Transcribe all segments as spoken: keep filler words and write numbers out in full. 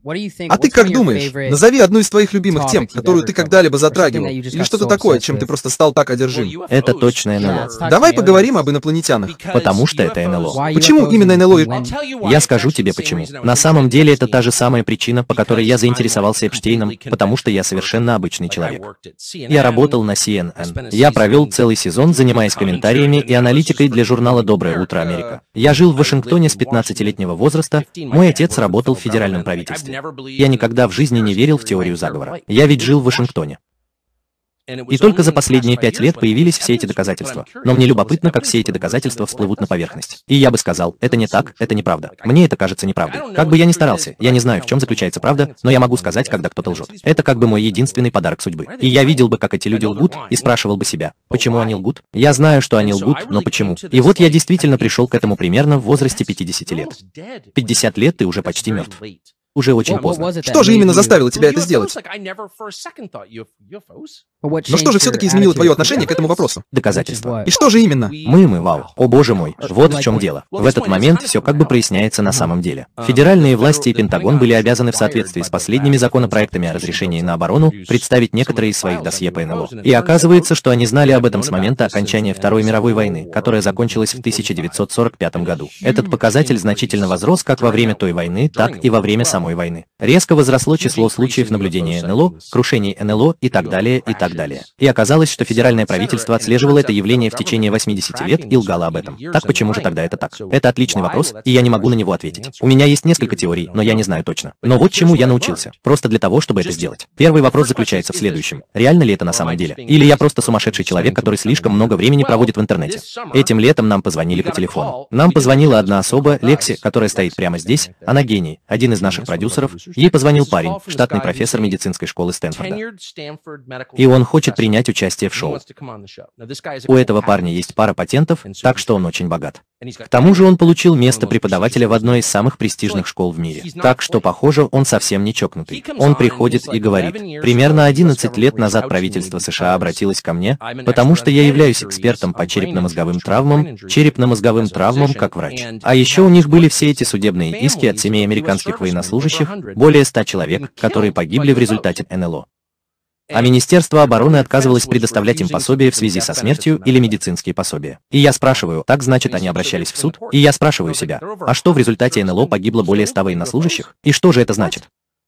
А ты как думаешь? Назови одну из твоих любимых тем, которую ты когда-либо затрагивал, или что-то такое, чем ты просто стал так одержим. Это точно эн эл о. Давай поговорим об инопланетянах. Потому что это эн эл о. Почему именно эн эл о? и- Я скажу тебе почему. На самом деле это та же самая причина, по которой я заинтересовался Эпштейном, потому что я совершенно обычный человек. Я работал на си эн эн. Я провел целый сезон, занимаясь комментариями и аналитикой для журнала «Доброе утро, Америка». Я жил в Вашингтоне с пятнадцатилетнего возраста, мой отец работал в федеральном правительстве. Я никогда в жизни не верил в теорию заговора. Я ведь жил в Вашингтоне. И только за последние пять лет появились все эти доказательства. Но мне любопытно, как все эти доказательства всплывут на поверхность. И я бы сказал, это не так, это неправда. Мне это кажется неправдой. Как бы я ни старался, я не знаю, в чем заключается правда, но я могу сказать, когда кто-то лжет. Это как бы мой единственный подарок судьбы. И я видел бы, как эти люди лгут, и спрашивал бы себя, почему они лгут? Я знаю, что они лгут, но почему? И вот я действительно пришел к этому примерно в возрасте пятидесяти лет. пятьдесят лет ты уже почти мертв. Уже очень поздно. Что же именно заставило тебя это сделать? Но что же все-таки изменило твое отношение к этому вопросу? Доказательства. И что же именно? Мы, мы, вау. О боже мой. Вот в чем дело. В этот момент все как бы проясняется на самом деле. Федеральные власти и Пентагон были обязаны в соответствии с последними законопроектами о разрешении на оборону представить некоторые из своих досье по эн эл о. И оказывается, что они знали об этом с момента окончания Второй мировой войны, которая закончилась в тысяча девятьсот сорок пятом году. Этот показатель значительно возрос как во время той войны, так и во время самой войны. Резко возросло число случаев наблюдения эн эл о, крушений эн эл о и так далее, и так далее. И оказалось, что федеральное правительство отслеживало это явление в течение восьмидесяти лет и лгало об этом. Так почему же тогда это так? Это отличный вопрос, и я не могу на него ответить. У меня есть несколько теорий, но я не знаю точно. Но вот чему я научился. Просто для того, чтобы это сделать. Первый вопрос заключается в следующем. Реально ли это на самом деле? Или я просто сумасшедший человек, который слишком много времени проводит в интернете? Этим летом нам позвонили по телефону. Нам позвонила одна особа, Лекси, которая стоит прямо здесь. Она гений, один из наших продюсеров. Ей позвонил парень, штатный профессор медицинской школы Стэнфорда. И он хочет принять участие в шоу. У этого парня есть пара патентов, так что он очень богат. К тому же он получил место преподавателя в одной из самых престижных школ в мире. Так что, похоже, он совсем не чокнутый. Он приходит и говорит, примерно одиннадцать лет назад правительство США обратилось ко мне, потому что я являюсь экспертом по черепно-мозговым травмам, черепно-мозговым травмам как врач. А еще у них были все эти судебные иски от семей американских военнослужащих, более ста человек, которые погибли в результате эн эл о. А Министерство обороны отказывалось предоставлять им пособия в связи со смертью или медицинские пособия. И я спрашиваю, так значит они обращались в суд? И я спрашиваю себя, а что в результате эн эл о погибло более ста военнослужащих? И что же это значит?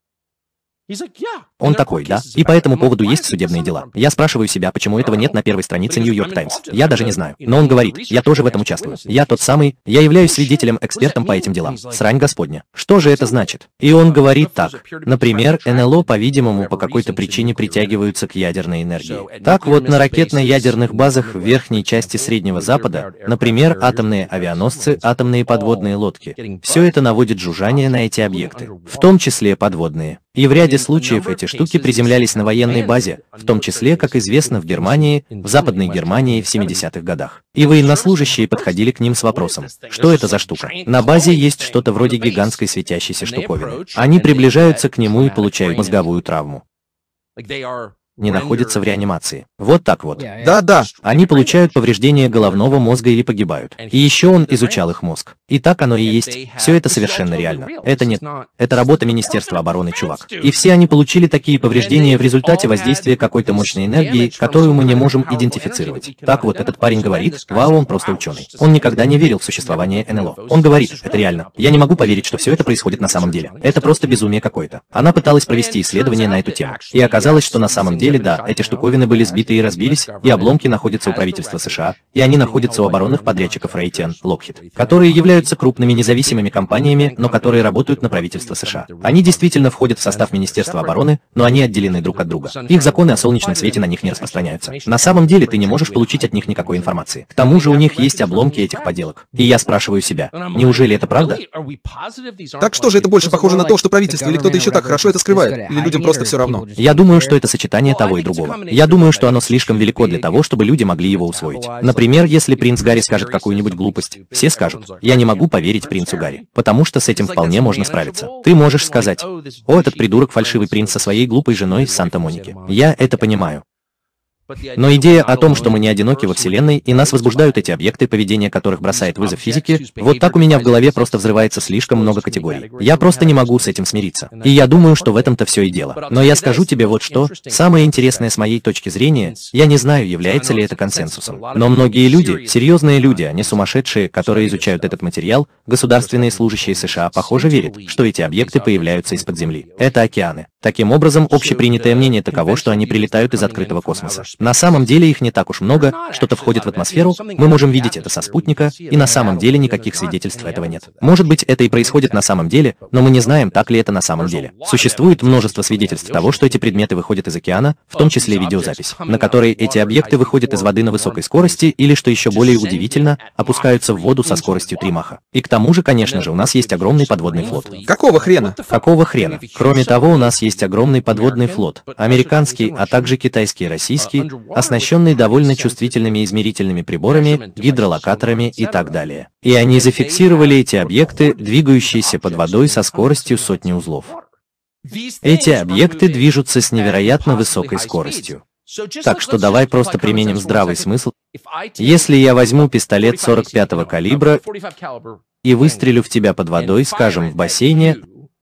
Он такой, да? И по этому поводу есть судебные дела. Я спрашиваю себя, почему этого нет на первой странице Нью-Йорк Таймс. Я даже не знаю. Но он говорит, я тоже в этом участвую. Я тот самый, я являюсь свидетелем, экспертом по этим делам. Срань Господня. Что же это значит? И он говорит так. Например, эн эл о, по-видимому, по какой-то причине притягиваются к ядерной энергии. Так вот, на ракетно-ядерных базах в верхней части Среднего Запада, например, атомные авианосцы, атомные подводные лодки, все это наводит жужжание на эти объекты, в том числе подводные. И в ряде случаев эти штуки приземлялись на военной базе, в том числе, как известно, в Германии, в Западной Германии в семидесятых годах. И военнослужащие подходили к ним с вопросом, что это за штука? На базе есть что-то вроде гигантской светящейся штуковины. Они приближаются к нему и получают мозговую травму. Не находятся в реанимации. Вот так вот. Да-да. Они получают повреждения головного мозга или погибают. И еще он изучал их мозг. И так оно и есть. Все это совершенно реально. Это не... Это работа Министерства обороны, чувак. И все они получили такие повреждения в результате воздействия какой-то мощной энергии, которую мы не можем идентифицировать. Так вот, этот парень говорит, вау, он просто ученый. Он никогда не верил в существование эн эл о. Он говорит, это реально. Я не могу поверить, что все это происходит на самом деле. Это просто безумие какое-то. Она пыталась провести исследование на эту тему. И оказалось, что на самом деле, да, эти штуковины были сбиты и разбились, и обломки находятся у правительства США, и они находятся у оборонных подрядчиков Raytheon, Lockheed, которые являются крупными независимыми компаниями, но которые работают на правительство США. Они действительно входят в состав Министерства обороны, но они отделены друг от друга. Их законы о солнечном свете на них не распространяются. На самом деле ты не можешь получить от них никакой информации. К тому же у них есть обломки этих поделок. И я спрашиваю себя, неужели это правда? Так что же это больше похоже на то, что правительство или кто-то еще так хорошо это скрывает? Или людям просто все равно? Я думаю, что это сочетание того и другого. Я думаю, что оно слишком велико для того, чтобы люди могли его усвоить. Например, если принц Гарри скажет какую-нибудь глупость, все скажут, я не могу поверить принцу Гарри, потому что с этим вполне можно справиться. Ты можешь сказать, о, этот придурок фальшивый принц со своей глупой женой из Санта-Моники. Я это понимаю. Но идея о том, что мы не одиноки во Вселенной, и нас возбуждают эти объекты, поведение которых бросает вызов физике, вот так у меня в голове просто взрывается слишком много категорий. Я просто не могу с этим смириться. И я думаю, что в этом-то все и дело. Но я скажу тебе вот что, самое интересное с моей точки зрения, я не знаю, является ли это консенсусом. Но многие люди, серьезные люди, а не сумасшедшие, которые изучают этот материал, государственные служащие США, похоже, верят, что эти объекты появляются из-под Земли. Это океаны. Таким образом, общепринятое мнение таково, что они прилетают из открытого космоса. На самом деле их не так уж много, что-то входит в атмосферу, мы можем видеть это со спутника, и на самом деле никаких свидетельств этого нет. Может быть, это и происходит на самом деле, но мы не знаем, так ли это на самом деле. Существует множество свидетельств того, что эти предметы выходят из океана, в том числе видеозапись, на которой эти объекты выходят из воды на высокой скорости или, что еще более удивительно, опускаются в воду со скоростью три маха. И к тому же, конечно же, у нас есть огромный подводный флот. Какого хрена? Какого хрена? Кроме того, у нас есть огромный подводный флот, американский, а также китайский и российский, оснащенный довольно чувствительными измерительными приборами, гидролокаторами и так далее. И они зафиксировали эти объекты, двигающиеся под водой со скоростью сотни узлов. Эти объекты движутся с невероятно высокой скоростью. Так что давай просто применим здравый смысл. Если я возьму пистолет сорок пятого калибра и выстрелю в тебя под водой, скажем, в бассейне,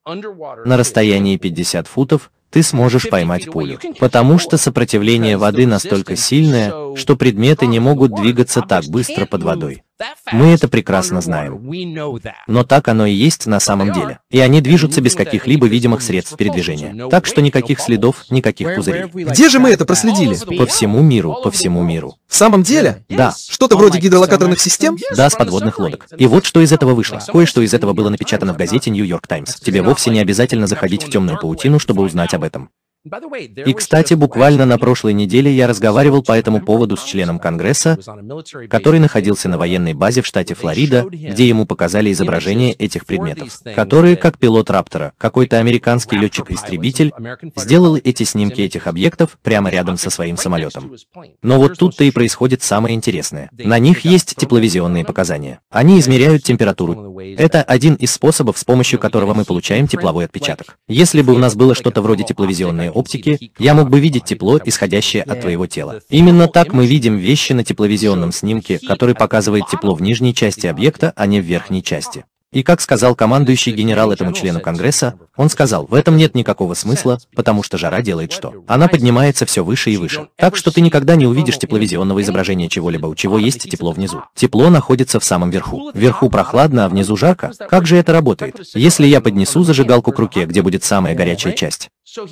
на расстоянии пятьдесят футов, ты сможешь поймать пулю. Потому что сопротивление воды настолько сильное, что предметы не могут двигаться так быстро под водой. Мы это прекрасно знаем. Но так оно и есть на самом деле. И они движутся без каких-либо видимых средств передвижения. Так что никаких следов, никаких пузырей. Где же мы это проследили? По всему миру, по всему миру. В самом деле? Да. Что-то вроде гидролокаторных систем? Да, с подводных лодок. И вот что из этого вышло. Кое-что из этого было напечатано в газете New York Times. Тебе вовсе не обязательно заходить в темную паутину, чтобы узнать об этом. И, кстати, буквально на прошлой неделе я разговаривал по этому поводу с членом Конгресса, который находился на военной базе в штате Флорида, где ему показали изображения этих предметов, которые, как пилот Раптора, какой-то американский летчик-истребитель, сделал эти снимки этих объектов прямо рядом со своим самолетом. Но вот тут-то и происходит самое интересное. На них есть тепловизионные показания. Они измеряют температуру. Это один из способов, с помощью которого мы получаем тепловой отпечаток. Если бы у нас было что-то вроде тепловизионной оптики, я мог бы видеть тепло, исходящее от твоего тела. Именно так мы видим вещи на тепловизионном снимке, который показывает тепло в нижней части объекта, а не в верхней части. И как сказал командующий генерал этому члену Конгресса, он сказал, в этом нет никакого смысла, потому что жара делает что? Она поднимается все выше и выше. Так что ты никогда не увидишь тепловизионного изображения чего-либо, у чего есть тепло внизу. Тепло находится в самом верху. Вверху прохладно, а внизу жарко. Как же это работает? Если я поднесу зажигалку к руке, где будет самая горячая часть?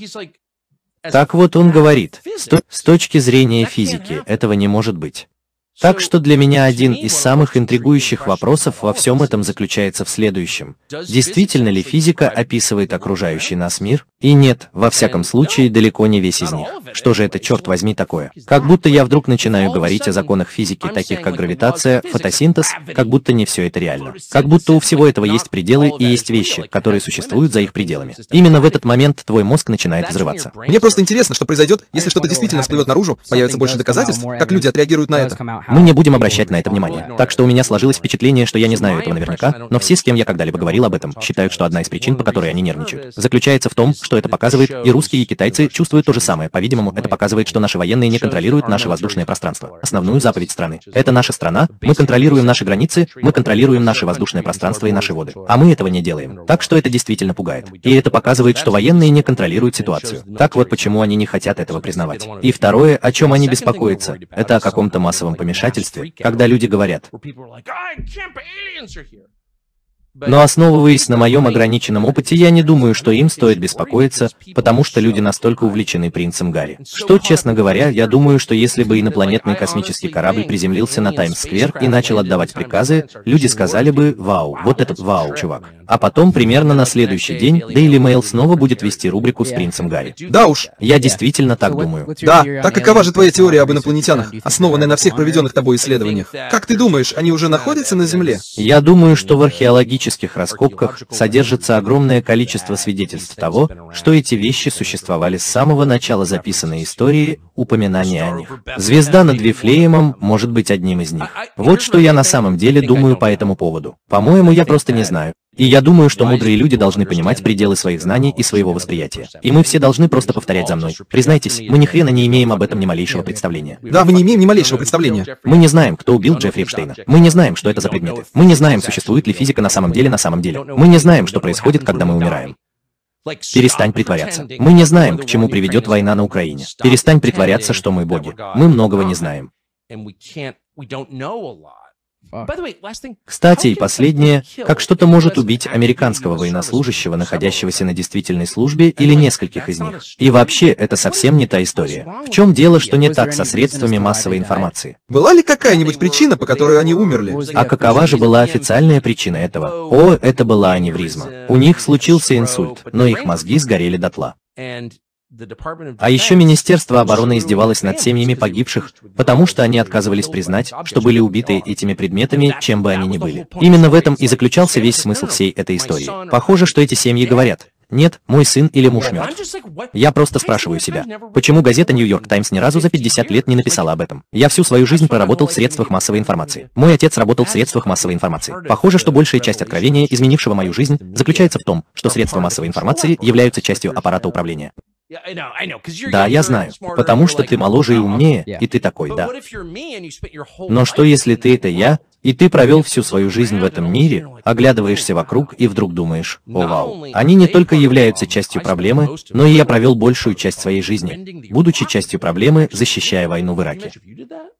Так вот он говорит, с, то с точки зрения физики, этого не может быть. Так что для меня один из самых интригующих вопросов во всем этом заключается в следующем. Действительно ли физика описывает окружающий нас мир? И нет, во всяком случае, далеко не весь из них. Что же это, черт возьми, такое? Как будто я вдруг начинаю говорить о законах физики, таких как гравитация, фотосинтез, как будто не все это реально. Как будто у всего этого есть пределы и есть вещи, которые существуют за их пределами. Именно в этот момент твой мозг начинает взрываться. Мне просто интересно, что произойдет, если что-то действительно всплывет наружу, появится больше доказательств, как люди отреагируют на это. Мы не будем обращать на это внимание. Так что у меня сложилось впечатление, что я не знаю этого наверняка, но все, с кем я когда-либо говорил об этом, считают, что одна из причин, по которой они нервничают, заключается в том, что это показывает, и русские, и китайцы чувствуют то же самое. По-видимому, это показывает, что наши военные не контролируют наше воздушное пространство, основную заповедь страны. Это наша страна, мы контролируем наши границы, мы контролируем наше воздушное пространство и наши воды. А мы этого не делаем. Так что это действительно пугает. И это показывает, что военные не контролируют ситуацию. Так вот почему они не хотят этого признавать. И второе, о чем они беспокоятся, это о каком-то массовом помешательстве, когда люди говорят. Но основываясь на моем ограниченном опыте, я не думаю, что им стоит беспокоиться, потому что люди настолько увлечены принцем Гарри. Что, честно говоря, я думаю, что если бы инопланетный космический корабль приземлился на Таймс-сквер и начал отдавать приказы, люди сказали бы «Вау, вот этот вау, чувак». А потом, примерно на следующий день, Daily Mail снова будет вести рубрику с принцем Гарри. Да уж. Я действительно так думаю. Да, так какова же твоя теория об инопланетянах, основанная на всех проведенных тобой исследованиях? Как ты думаешь, они уже находятся на Земле? Я думаю, что в археологических раскопках содержится огромное количество свидетельств того, что эти вещи существовали с самого начала записанной истории, упоминание о них. Звезда над Вифлеемом может быть одним из них. Вот что я на самом деле думаю по этому поводу. По-моему, я просто не знаю. И я думаю, что мудрые люди должны понимать пределы своих знаний и своего восприятия. И мы все должны просто повторять за мной. Признайтесь, мы ни хрена не имеем об этом ни малейшего представления. Да, мы не имеем ни малейшего представления. Мы не знаем, кто убил Джеффри Эпштейна. Мы не знаем, что это за предметы. Мы не знаем, существует ли физика на самом деле на самом деле. Мы не знаем, что происходит, когда мы умираем. Перестань притворяться. Мы не знаем, к чему приведет война на Украине. Перестань притворяться, что мы боги. Мы многого не знаем. Кстати, и последнее, как что-то может убить американского военнослужащего, находящегося на действительной службе, или нескольких из них. И вообще, это совсем не та история. В чем дело, что не так со средствами массовой информации? Была ли какая-нибудь причина, по которой они умерли? А какова же была официальная причина этого? О, это была аневризма. У них случился инсульт, но их мозги сгорели дотла. А еще Министерство обороны издевалось над семьями погибших, потому что они отказывались признать, что были убиты этими предметами, чем бы они ни были. Именно в этом и заключался весь смысл всей этой истории. Похоже, что эти семьи говорят: «Нет, мой сын или муж мертв». Я просто спрашиваю себя, почему газета «Нью-Йорк Таймс» ни разу за пятьдесят лет не написала об этом? Я всю свою жизнь проработал в средствах массовой информации. Мой отец работал в средствах массовой информации. Похоже, что большая часть откровения, изменившего мою жизнь, заключается в том, что средства массовой информации являются частью аппарата управления. Да, я знаю, потому что ты моложе и умнее, и ты такой, да. Но что если ты это я, и ты провел всю свою жизнь в этом мире, оглядываешься вокруг и вдруг думаешь: о вау, они не только являются частью проблемы, но и я провел большую часть своей жизни, будучи частью проблемы, защищая войну в Ираке.